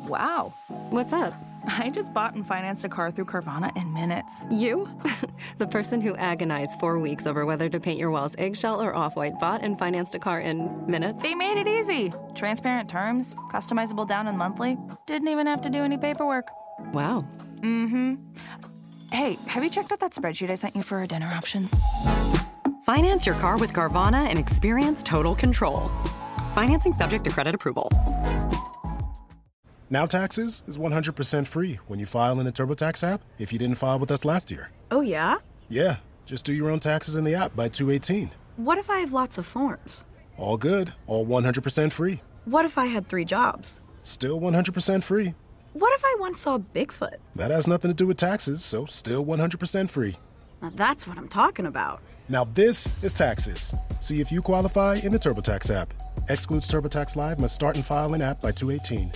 Wow. What's up? I just bought and financed a car through Carvana in minutes. You? The person who agonized 4 weeks over whether to paint your walls eggshell or off-white bought and financed a car in minutes? They made it easy. Transparent terms, customizable down and monthly. Didn't even have to do any paperwork. Wow. Mm-hmm. Hey, have you checked out that spreadsheet I sent you for our dinner options? Finance your car with Carvana and experience total control. Financing subject to credit approval. Now Taxes is 100% free when you file in the TurboTax app if you didn't file with us last year. Oh, yeah? Yeah, just do your own taxes in the app by 2/18. What if I have lots of forms? All good, all 100% free. What if I had 3 jobs? Still 100% free. What if I once saw Bigfoot? That has nothing to do with taxes, so still 100% free. Now that's what I'm talking about. Now this is Taxes. See if you qualify in the TurboTax app. Excludes TurboTax Live, must start and file in app by 2/18.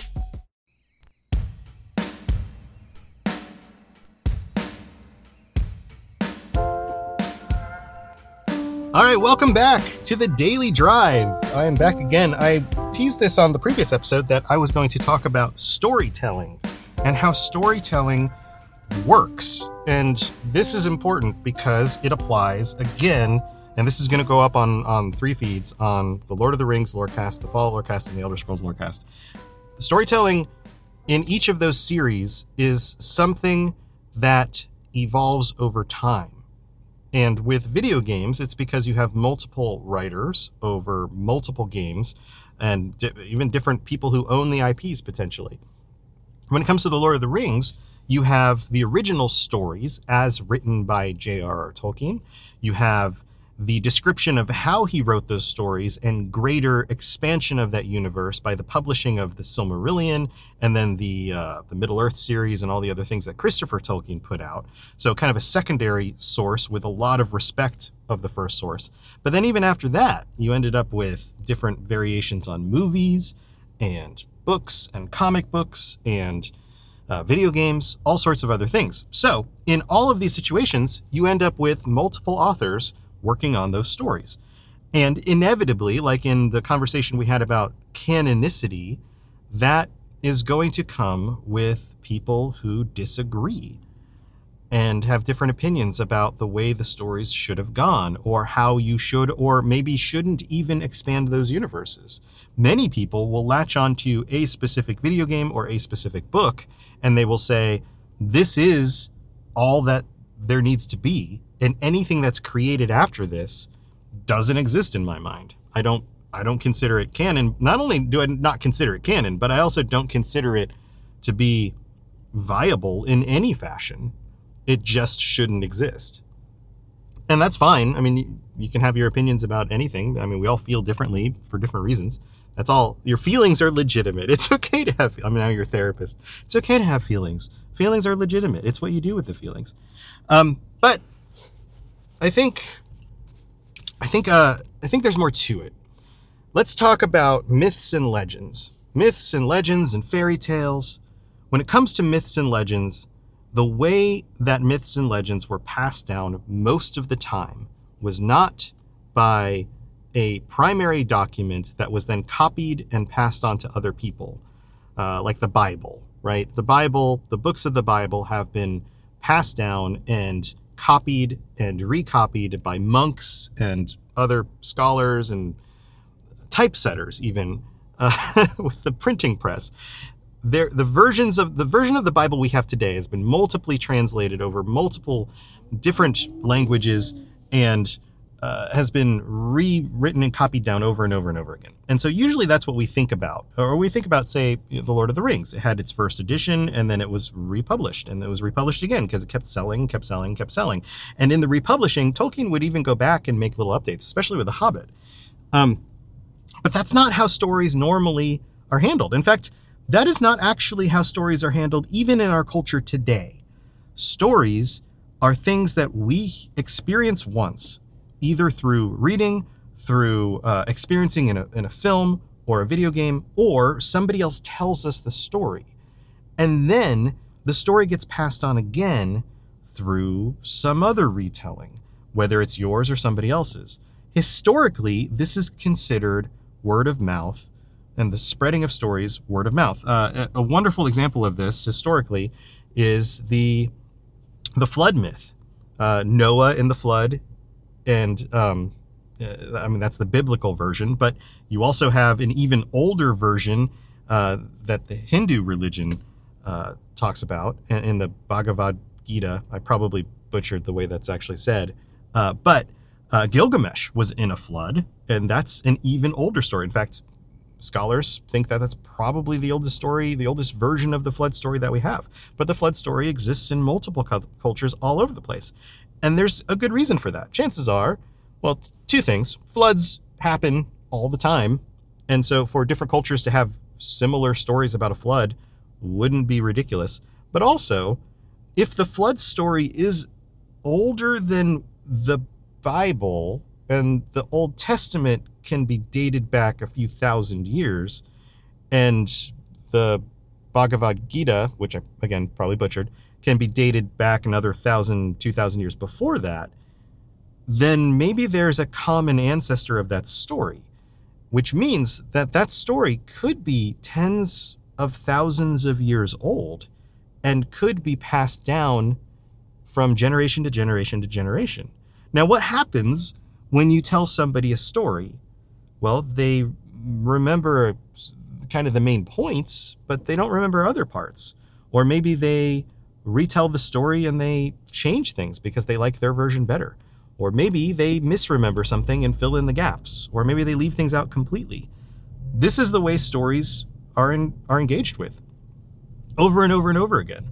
All right, welcome back to the Daily Drive. I am back again. I teased this on the previous episode that I was going to talk about storytelling and how storytelling works. And this is important because it applies again, and this is going to go up on 3 feeds, on the Lord of the Rings Lorecast, the Fallout Lorecast, and the Elder Scrolls Lorecast. The storytelling in each of those series is something that evolves over time. And with video games, it's because you have multiple writers over multiple games and even different people who own the IPs potentially. When it comes to the Lord of the Rings, you have the original stories as written by J.R.R. Tolkien. You have the description of how he wrote those stories and greater expansion of that universe by the publishing of the Silmarillion and then the Middle-earth series and all the other things that Christopher Tolkien put out. So kind of a secondary source with a lot of respect of the first source. But then even after that, you ended up with different variations on movies and books and comic books and video games, all sorts of other things. So in all of these situations, you end up with multiple authors working on those stories. And inevitably, like in the conversation we had about canonicity, that is going to come with people who disagree and have different opinions about the way the stories should have gone, or how you should or maybe shouldn't even expand those universes. Many people will latch onto a specific video game or a specific book, and they will say, this is all that there needs to be, and anything that's created after this doesn't exist in my mind. I don't consider it canon. Not only do I not consider it canon, but I also don't consider it to be viable in any fashion. It just shouldn't exist. And that's fine. I mean, you can have your opinions about anything. I mean, we all feel differently for different reasons. That's all. Your feelings are legitimate. It's okay to have, I'm now your therapist. It's okay to have feelings. Feelings are legitimate. It's what you do with the feelings. But I think there's more to it. Let's talk about myths and legends. Myths and legends and fairy tales. When it comes to myths and legends, the way that myths and legends were passed down most of the time was not by a primary document that was then copied and passed on to other people, like the Bible, right? The Bible, the books of the Bible have been passed down and copied and recopied by monks and other scholars and typesetters even with the printing press. The version of the Bible we have today has been multiply translated over multiple different languages and has been rewritten and copied down over and over and over again. And so usually that's what we think about. Or we think about, say, The Lord of the Rings. It had its first edition, and then it was republished. And it was republished again because it kept selling. And in the republishing, Tolkien would even go back and make little updates, especially with The Hobbit. But that's not how stories normally are handled. In fact, that is not actually how stories are handled even in our culture today. Stories are things that we experience once, either through reading, through experiencing in a film or a video game, or somebody else tells us the story. And then the story gets passed on again through some other retelling, whether it's yours or somebody else's. Historically, this is considered word of mouth and the spreading of stories word of mouth. A wonderful example of this historically is the flood myth. Noah in the flood, and that's the biblical version, but you also have an even older version that the Hindu religion talks about in the Bhagavad Gita. I probably butchered the way that's actually said, but Gilgamesh was in a flood, and that's an even older story. In fact, scholars think that that's probably the oldest story, the oldest version of the flood story that we have. But the flood story exists in multiple cultures all over the place. And there's a good reason for that. Chances are, well, two things. Floods happen all the time. And so for different cultures to have similar stories about a flood wouldn't be ridiculous. But also, if the flood story is older than the Bible, and the Old Testament can be dated back a few thousand years, and the Bhagavad Gita, which I, again, probably butchered, can be dated back another 1,000, 2,000 years before that, then maybe there's a common ancestor of that story, which means that that story could be tens of thousands of years old and could be passed down from generation to generation to generation. Now, what happens when you tell somebody a story? Well, they remember kind of the main points, but they don't remember other parts. Or maybe they retell the story and they change things because they like their version better. Or maybe they misremember something and fill in the gaps. Or maybe they leave things out completely. This is the way stories are engaged with, over and over and over again.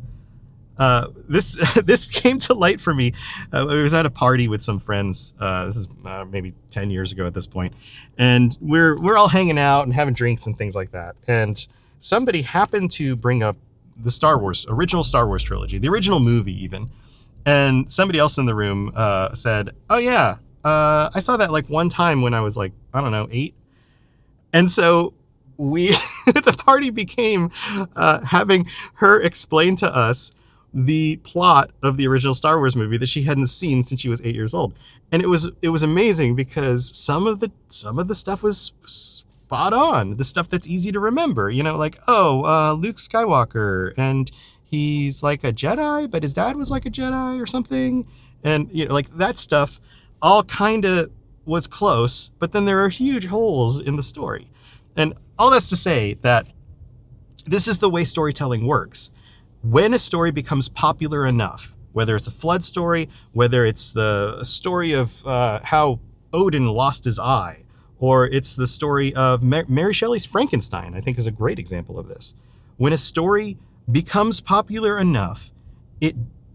This came to light for me. I was at a party with some friends. This is maybe 10 years ago at this point, and we're all hanging out and having drinks and things like that. And somebody happened to bring up the original Star Wars trilogy, the original movie even. And somebody else in the room said, "Oh yeah, I saw that like one time when I was like, I don't know, 8." And so the party became having her explain to us the plot of the original Star Wars movie that she hadn't seen since she was 8 years old. And it was amazing because some of the stuff was spot on. The stuff that's easy to remember, like, Luke Skywalker, and he's like a Jedi, but his dad was like a Jedi or something. And like that stuff all kind of was close, but then there are huge holes in the story. And all that's to say that this is the way storytelling works. When a story becomes popular enough, whether it's a flood story, whether it's the story of how Odin lost his eye, or it's the story of Mary Shelley's Frankenstein, I think is a great example of this. When a story becomes popular enough, it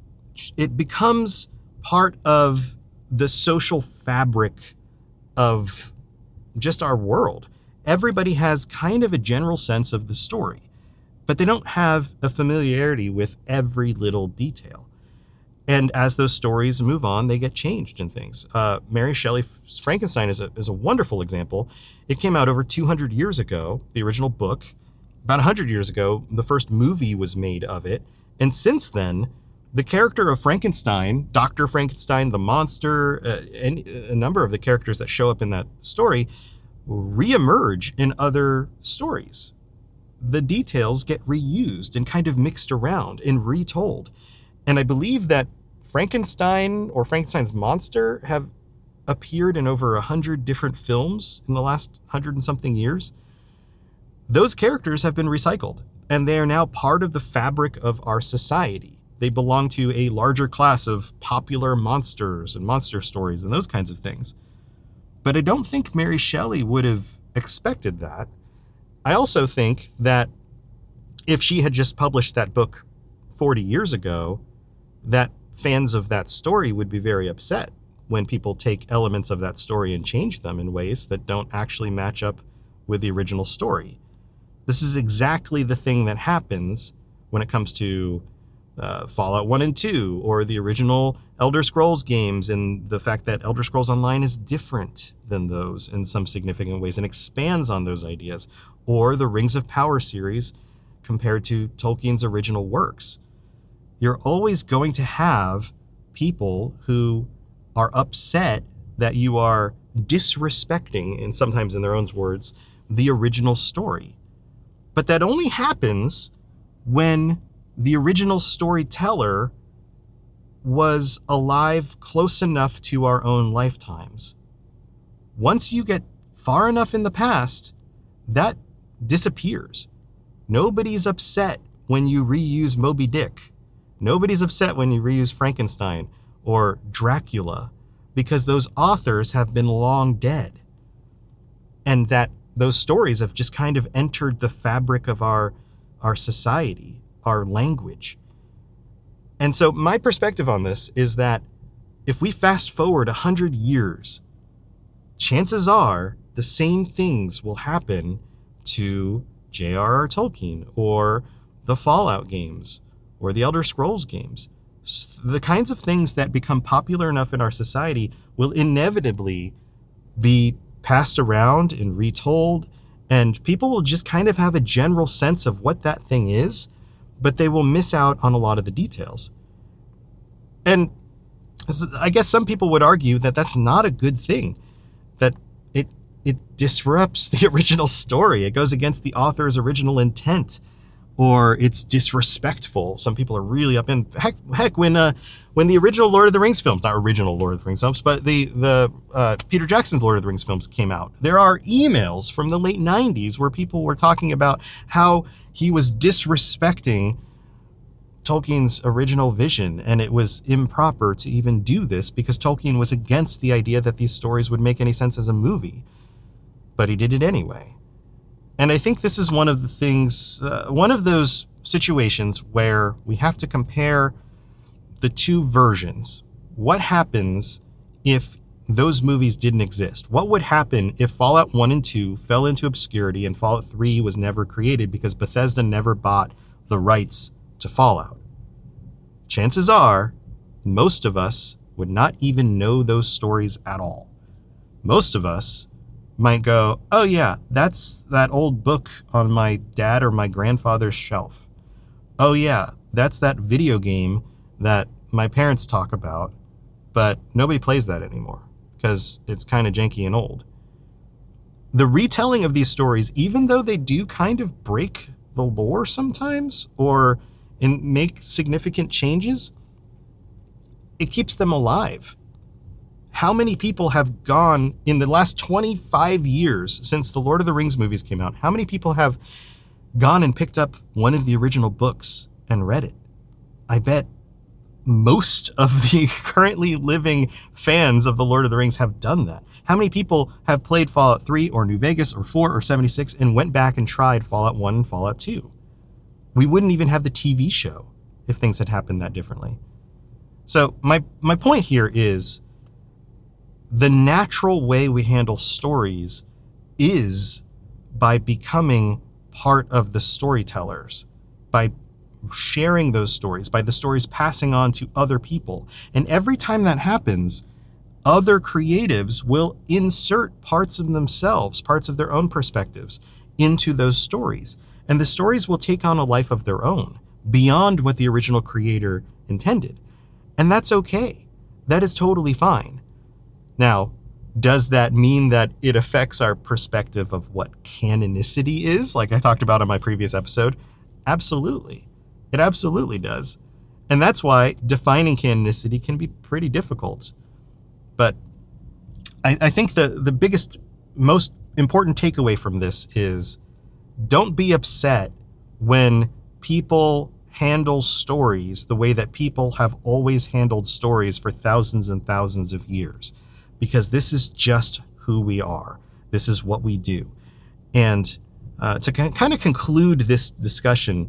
becomes part of the social fabric of just our world. Everybody has kind of a general sense of the story, but they don't have a familiarity with every little detail. And as those stories move on, they get changed in things. Mary Shelley's Frankenstein is a wonderful example. It came out over 200 years ago, the original book. About 100 years ago, the first movie was made of it. And since then, the character of Frankenstein, Dr. Frankenstein, the monster, and a number of the characters that show up in that story reemerge in other stories. The details get reused and kind of mixed around and retold. And I believe that Frankenstein or Frankenstein's monster have appeared in over 100 different films in the last 100 and something years. Those characters have been recycled, and they are now part of the fabric of our society. They belong to a larger class of popular monsters and monster stories and those kinds of things. But I don't think Mary Shelley would have expected that. I also think that if she had just published that book 40 years ago, that fans of that story would be very upset when people take elements of that story and change them in ways that don't actually match up with the original story. This is exactly the thing that happens when it comes to Fallout 1 and 2, or the original Elder Scrolls games, and the fact that Elder Scrolls Online is different than those in some significant ways and expands on those ideas, or the Rings of Power series compared to Tolkien's original works. You're always going to have people who are upset that you are disrespecting, and sometimes in their own words, the original story. But that only happens when the original storyteller was alive close enough to our own lifetimes. Once you get far enough in the past, that disappears. Nobody's upset when you reuse Moby Dick. Nobody's upset when you reuse Frankenstein or Dracula, because those authors have been long dead. And that those stories have just kind of entered the fabric of our society, our language. And so my perspective on this is that if we fast forward 100 years, chances are the same things will happen to J.R.R. Tolkien or the Fallout games or the Elder Scrolls games. The kinds of things that become popular enough in our society will inevitably be passed around and retold, and people will just kind of have a general sense of what that thing is, but they will miss out on a lot of the details. And I guess some people would argue that that's not a good thing, that it disrupts the original story. It goes against the author's original intent, or it's disrespectful. Some people are really up in heck when the original Lord of the Rings films, not original Lord of the Rings films, but the Peter Jackson's Lord of the Rings films came out, there are emails from the late 90s where people were talking about how he was disrespecting Tolkien's original vision, and it was improper to even do this because Tolkien was against the idea that these stories would make any sense as a movie. But he did it anyway. And I think this is one of the things, one of those situations where we have to compare the two versions. What happens if those movies didn't exist? What would happen if Fallout 1 and 2 fell into obscurity and Fallout 3 was never created because Bethesda never bought the rights to Fallout? Chances are, most of us would not even know those stories at all. Most of us might go, oh yeah, that's that old book on my dad or my grandfather's shelf. Oh yeah, that's that video game that my parents talk about, but nobody plays that anymore because it's kind of janky and old. The retelling of these stories, even though they do kind of break the lore sometimes or make significant changes, it keeps them alive. How many people have gone in the last 25 years since the Lord of the Rings movies came out? How many people have gone and picked up one of the original books and read it? I bet most of the currently living fans of the Lord of the Rings have done that. How many people have played Fallout 3 or New Vegas or 4 or 76 and went back and tried Fallout 1 and Fallout 2? We wouldn't even have the TV show if things had happened that differently. So my point here is the natural way we handle stories is by becoming part of the storytellers, by sharing those stories, by the stories passing on to other people. And every time that happens, other creatives will insert parts of themselves, parts of their own perspectives into those stories. And the stories will take on a life of their own, beyond what the original creator intended. And that's okay. That is totally fine. Now, does that mean that it affects our perspective of what canonicity is, like I talked about in my previous episode? Absolutely. It absolutely does. And that's why defining canonicity can be pretty difficult. But I think the biggest, most important takeaway from this is don't be upset when people handle stories the way that people have always handled stories for thousands and thousands of years. Because this is just who we are. This is what we do. And to kind of conclude this discussion,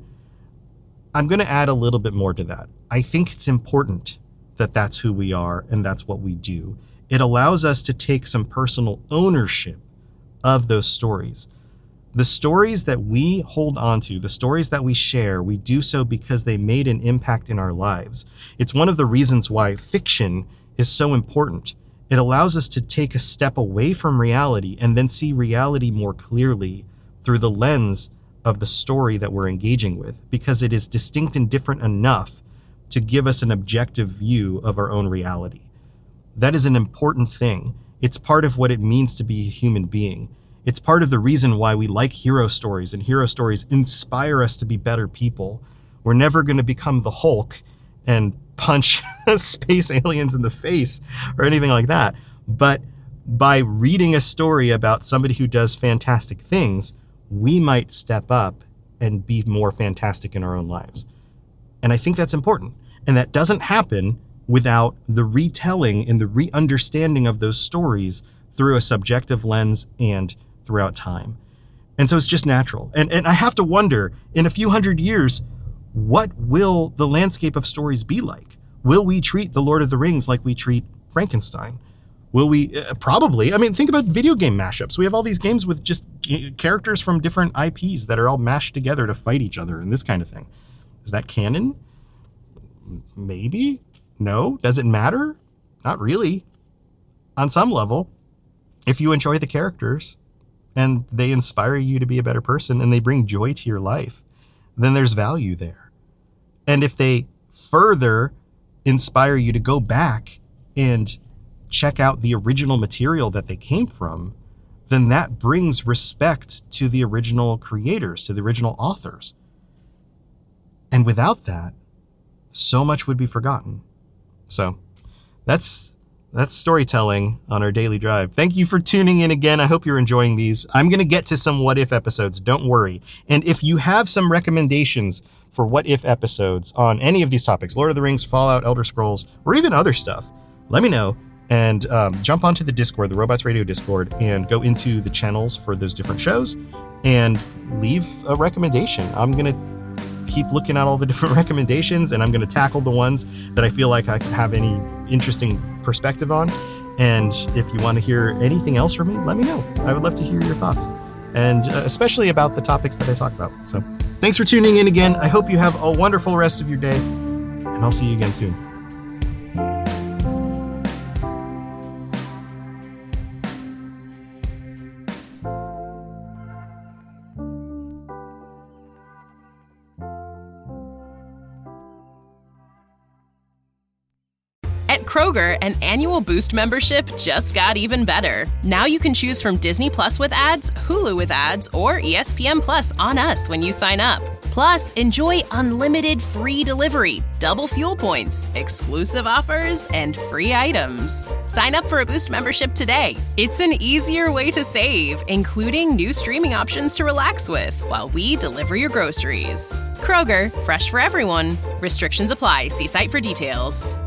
I'm going to add a little bit more to that. I think it's important that that's who we are and that's what we do. It allows us to take some personal ownership of those stories. The stories that we hold on to, the stories that we share, we do so because they made an impact in our lives. It's one of the reasons why fiction is so important. It allows us to take a step away from reality and then see reality more clearly through the lens of the story that we're engaging with, because it is distinct and different enough to give us an objective view of our own reality. That is an important thing. It's part of what it means to be a human being. It's part of the reason why we like hero stories, and hero stories inspire us to be better people. We're never going to become the Hulk and punch space aliens in the face or anything like that. But by reading a story about somebody who does fantastic things, we might step up and be more fantastic in our own lives. And I think that's important. And that doesn't happen without the retelling and the re-understanding of those stories through a subjective lens and throughout time. And so it's just natural. And I have to wonder, in a few hundred years, what will the landscape of stories be like? Will we treat The Lord of the Rings like we treat Frankenstein? Will we? Probably. I mean, think about video game mashups. We have all these games with just characters from different IPs that are all mashed together to fight each other and this kind of thing. Is that canon? Maybe. No. Does it matter? Not really. On some level, if you enjoy the characters and they inspire you to be a better person and they bring joy to your life, then there's value there. And if they further inspire you to go back and check out the original material that they came from, then that brings respect to the original creators, to the original authors. And without that, so much would be forgotten. So that's storytelling on our daily drive. Thank you for tuning in again. I hope you're enjoying these. I'm going to get to some what if episodes, don't worry. And if you have some recommendations for what if episodes on any of these topics, Lord of the Rings, Fallout, Elder Scrolls, or even other stuff, let me know. And jump onto the Discord, the Robots Radio Discord, and go into the channels for those different shows and leave a recommendation. I'm going to keep looking at all the different recommendations, and I'm going to tackle the ones that I feel like I can have any interesting perspective on. And if you want to hear anything else from me, let me know. I would love to hear your thoughts, and especially about the topics that I talk about. So thanks for tuning in again. I hope you have a wonderful rest of your day, and I'll see you again soon. At Kroger, an annual Boost membership just got even better. Now you can choose from Disney Plus with ads, Hulu with ads, or ESPN Plus on us when you sign up. Plus, enjoy unlimited free delivery, double fuel points, exclusive offers, and free items. Sign up for a Boost membership today. It's an easier way to save, including new streaming options to relax with while we deliver your groceries. Kroger, fresh for everyone. Restrictions apply. See site for details.